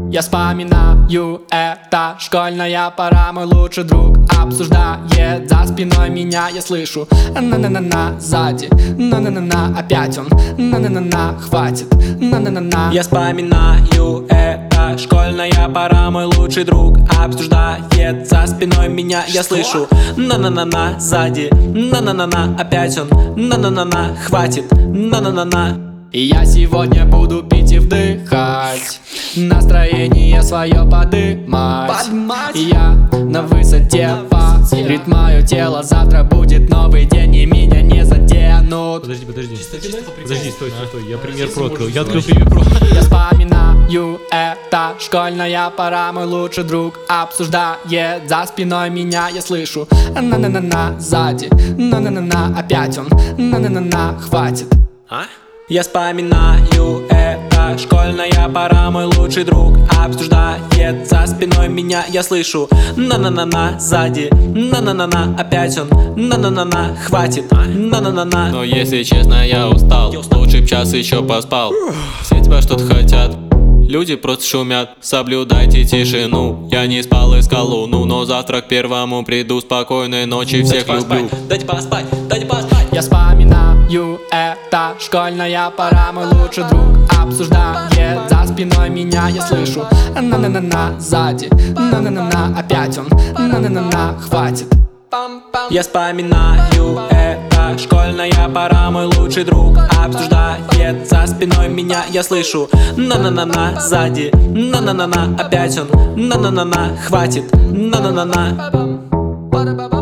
Я вспоминаю, это школьная пора. Мой лучший друг обсуждает за спиной меня. Я слышу на-на-на-на сзади, на-на-на-на, опять он, на-на-на-на, хватит, на-на-на-на. Я вспоминаю, это школьная пора. Мой лучший друг обсуждает за спиной меня. Я слышу на-на-на-на сзади, на-на-на-на, опять он, на-на-на-на, хватит, на-на-на-на. И я сегодня буду пить и вдыхать, настроение свое подымать. И я на высоте по ритмаю тело. Завтра будет новый день, и меня не заденут. Подожди. Подожди, стой. Я пример про открыл. Я открыл пример про. Я вспоминаю, это школьная пора. Мой лучший друг обсуждает за спиной меня. Я слышу на-на-на-на сзади, на-на-на-на, опять он, на-на-на-на, хватит. Я вспоминаю, это школьная пора. Мой лучший друг обсуждает за спиной меня. Я слышу на-на-на-на сзади, на-на-на-на, опять он, на-на-на-на, хватит, на-на-на-на. Но если честно, я устал. Лучше б час еще поспал. Все тебя что-то хотят, люди просто шумят. Соблюдайте тишину. Я не спал, искал луну, но завтра к первому приду. Спокойной ночи, всех люблю. Дайте поспать. Я вспоминаю, это школьная пора. Мой лучший друг обсуждает за спиной меня. Я слышу на-на-на-на сзади, на-на-на-на, опять он, на-на-на-на, хватит. Я вспоминаю, это школьная пора. Мой лучший друг обсуждает за спиной меня. Я слышу на-на-на-на сзади, на-на-на-на, опять он, на-на-на-на, хватит, на-на-на-на.